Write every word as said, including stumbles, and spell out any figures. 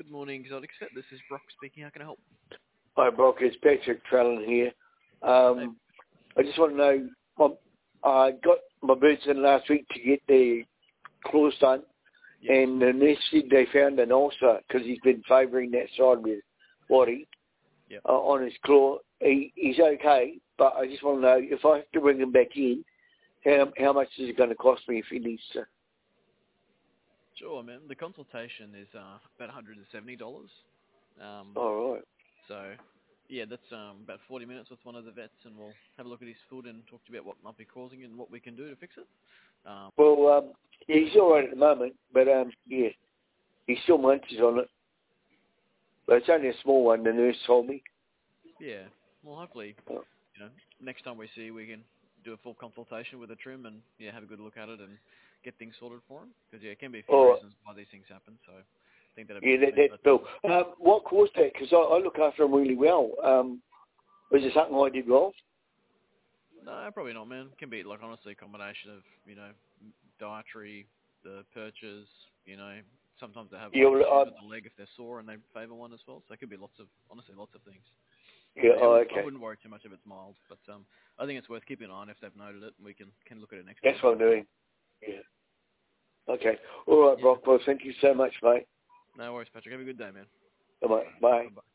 Good morning, Exotic Set. This is Brock speaking. How can I help? Hi, Brock. It's Patrick Trellin here. Um, I just want to know, my, I got my birds in last week to get their claws done, Yes. and the nurse said they found an ulcer because he's been favouring that side with Waddy Yep. uh, on his claw. He, he's okay, but I just want to know, if I have to bring him back in, how, how much is it going to cost me if he needs to? Sure, man. The consultation is uh, about one hundred seventy dollars. Um, All right. so, yeah, that's um, about forty minutes with one of the vets, and we'll have a look at his food and talk to you about what might be causing it and what we can do to fix it. Um, Well, um, yeah, he's all right at the moment, but um, yeah, he still munches on it. But it's only a small one, the nurse told me. yeah. Well, hopefully, Oh. you know, next time we see, we can do a full consultation with a trim and yeah, have a good look at it and get things sorted for him. Because yeah, it can be a few Oh, reasons why these things happen. So, I think that'd yeah, be that, the best. that's Bill. Um, what caused that? Because I, I look after him really well. Um, was there something I did wrong? No, probably not, man. Can be like honestly a combination of you know dietary, the perches, you know. Sometimes they have Yeah, like well, issues um, with the leg if they're sore and they favour one as well. So it could be lots of honestly lots of things. yeah, So, yeah, I, oh, would, I okay. wouldn't worry too much if it's mild, but um, I think it's worth keeping an eye on if they've noted it, and we can can look at it next That's time. what I'm doing. Yeah. Okay. All right, Yeah. Brock. Well, thank you so much, mate. No worries, Patrick. Have a good day, man. Bye. Bye. Bye bye.